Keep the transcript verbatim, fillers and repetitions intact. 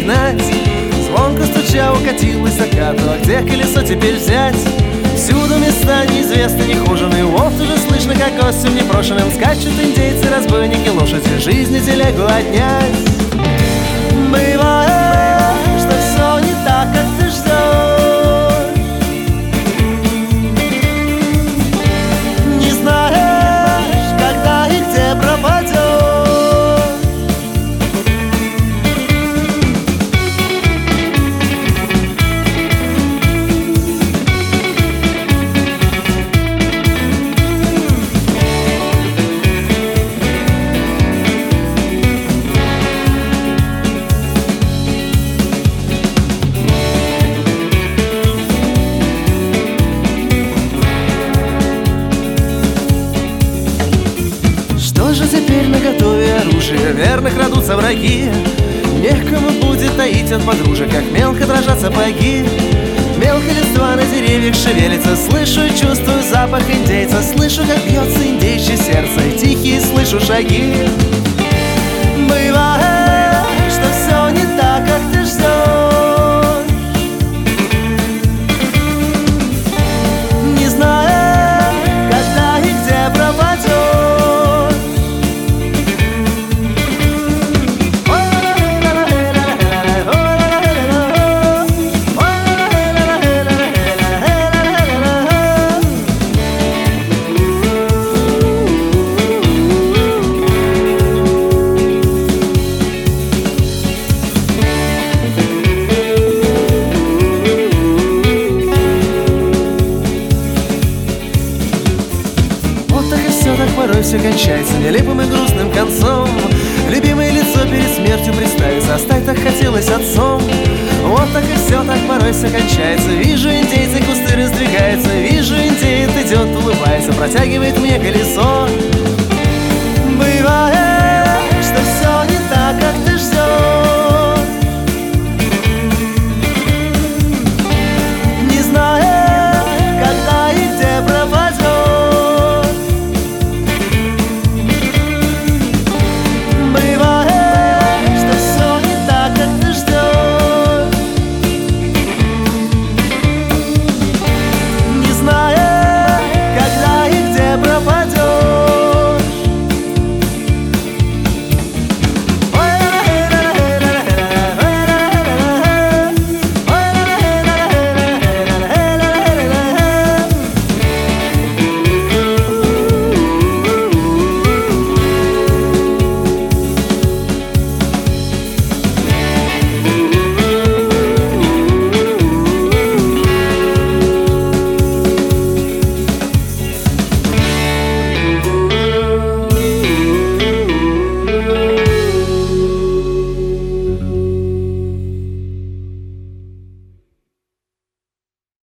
догнать. Звонко стуча укатилась закату, а где колесо теперь взять? Всюду места неизвестны, нехоженые. Вот уже слышно, как осень непрошенным скачут индейцы, разбойники, лошади, жизни телегу отнять. Бывает, что все не так, как ты ждешь, не знаешь, когда и где пропадешь. Теперь наготове оружие, верно крадутся враги. Некому будет таить от подружек, как мелко дрожат сапоги. Мелко листва на деревьях шевелится, слышу и чувствую запах индейца. Слышу, как бьется индейчье сердце, и тихие слышу шаги. Бывает, что все не так, как ты ждешь, не зная, когда и где пропадешь. Так порой все кончается нелепым и грустным концом. Любимое лицо перед смертью представится, а стать так хотелось отцом. Вот так и все, так порой все кончается. Вижу, индейцы, кусты раздвигаются. Вижу, индеец идет, улыбается, протягивает мне колесо.